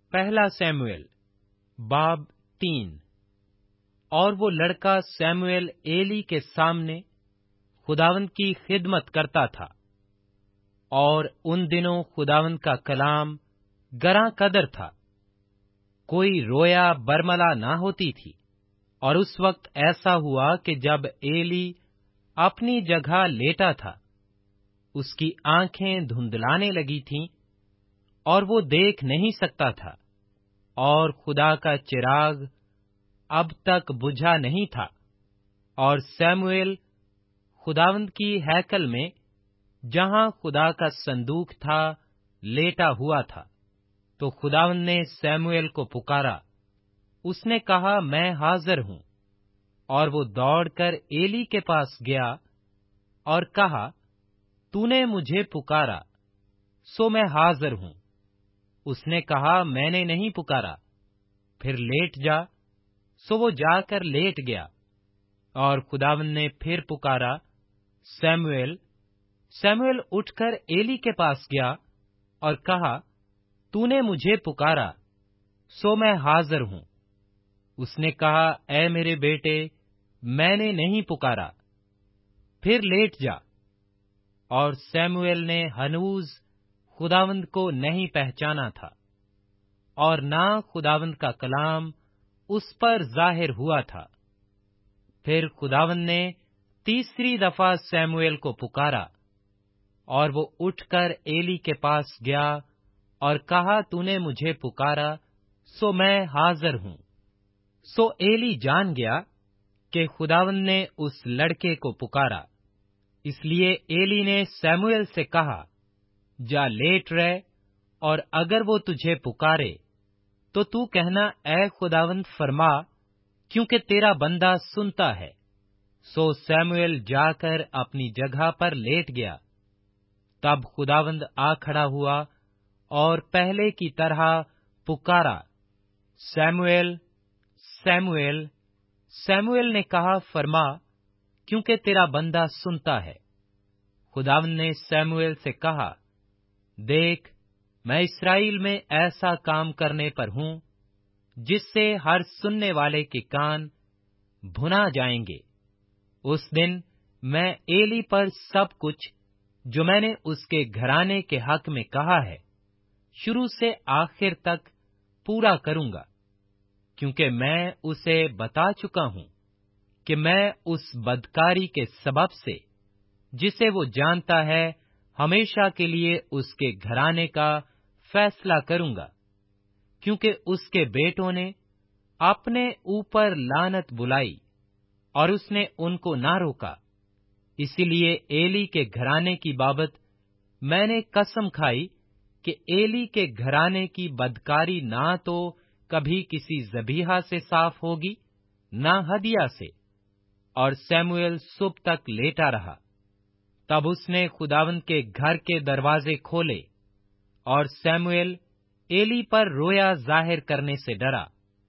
पहला सैमुएल बाब 3। और वो लड़का सैमुएल एली के सामने खुदावंद की खिदमत करता था, और उन दिनों खुदावंद का कलाम गरां कदर था, कोई रोया बरमला ना होती थी। और उस वक्त ऐसा हुआ कि जब एली अपनी जगह लेटा था, उसकी आंखें धुंधलाने लगी थीं और वो देख नहीं सकता था, और खुदा का चिराग अब तक बुझा नहीं था। और सैमुएल खुदावंद की हैकल में, जहां खुदा का संदूक था, लेटा हुआ था। तो खुदावंद ने सैमुएल को पुकारा। उसने कहा, मैं हाजिर हूं। और वो दौड़कर एली के पास गया और कहा, तूने मुझे पुकारा, सो मैं हाजिर हूं। उसने कहा, मैंने नहीं पुकारा, फिर लेट जा। सो वो जाकर लेट गया। और खुदावंद ने फिर पुकारा, सैमुएल। सैमुएल उठकर एली के पास गया और कहा, तूने मुझे पुकारा, सो मैं हाजिर हूं। उसने कहा, ऐ मेरे बेटे, मैंने नहीं पुकारा, फिर लेट जा। और सैमुएल ने हनूज खुदावंद को नहीं पहचाना था, और ना खुदावंद का कलाम उस पर जाहिर हुआ था। फिर खुदावंद ने तीसरी दफा सैमुएल को पुकारा, और वो उठकर एली के पास गया और कहा, तूने मुझे पुकारा, सो मैं हाजिर हूं। सो एली जान गया कि खुदावंद ने उस लड़के को पुकारा। इसलिए एली ने सैमुएल से कहा, जा लेट रह, और अगर वो तुझे पुकारे तो तू कहना, ऐ खुदावंद फरमा, क्योंकि तेरा बंदा सुनता है। सो सैमुएल जाकर अपनी जगह पर लेट गया। तब खुदावंद आ खड़ा हुआ और पहले की तरह पुकारा, सैमुएल, सैमुएल। सैमुएल ने कहा, फरमा, क्योंकि तेरा बंदा सुनता है। खुदावंद ने सैमुएल से कहा, देख, मैं इस्राएल में ऐसा काम करने पर हूं, जिससे हर सुनने वाले के कान भुना जाएंगे। उस दिन मैं एली पर सब कुछ जो मैंने उसके घराने के हक में कहा है, शुरू से आखिर तक पूरा करूंगा, क्योंकि मैं उसे बता चुका हूं कि मैं उस बदकारी के सबब से, जिसे वो जानता है, हमेशा के लिए उसके घराने का फैसला करूंगा। क्योंकि उसके बेटों ने अपने ऊपर लानत बुलाई और उसने उनको ना रोका। इसीलिए एली के घराने की बाबत मैंने कसम खाई कि एली के घराने की बदकारी ना तो कभी किसी ज़बीहा से साफ होगी, ना हदिया से। और सैमुएल सुबह तक लेटा रहा। तब उसने खुदावंद के घर के दरवाजे खोले, और सैमुएल एली पर रोया जाहिर करने से डरा।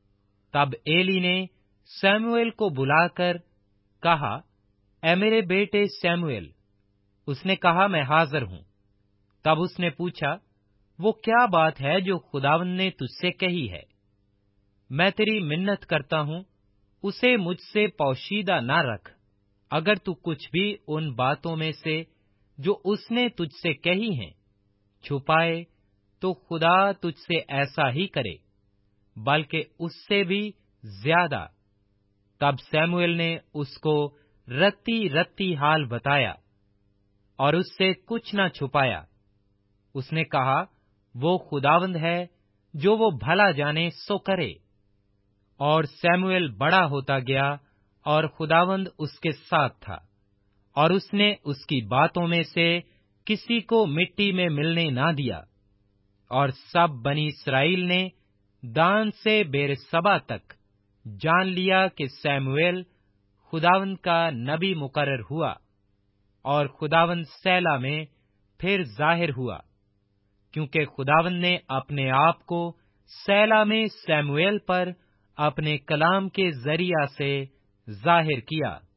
तब एली ने सैमुएल को बुलाकर कहा, ऐ मेरे बेटे सैमुएल। उसने कहा, मैं हाजिर हूं। तब उसने पूछा, वो क्या बात है जो खुदावंद ने तुझसे कही है? मैं तेरी मिन्नत करता हूं, उसे मुझसे पोशीदा ना रख। अगर तू कुछ भी उन बातों में से जो उसने तुझसे कही हैं छुपाए, तो खुदा तुझसे ऐसा ही करे, बल्कि उससे भी ज्यादा। तब सैमुएल ने उसको रत्ती रत्ती हाल बताया और उससे कुछ न छुपाया। उसने कहा, वो खुदावंद है, जो वो भला जाने सो करे। और सैमुएल बड़ा होता गया और खुदावंद उसके साथ था, और उसने उसकी बातों में से किसी को मिट्टी में मिलने ना दिया। और सब बनी इस्राएल ने दान से बेरसबा तक जान लिया कि सैमुएल खुदावंद का नबी मुकर्रर हुआ। और खुदावंद सैला में फिर जाहिर हुआ, क्योंकि खुदावंद ने अपने आप को सैला में सैमुएल पर अपने कलाम के जरिया से जाहिर किया।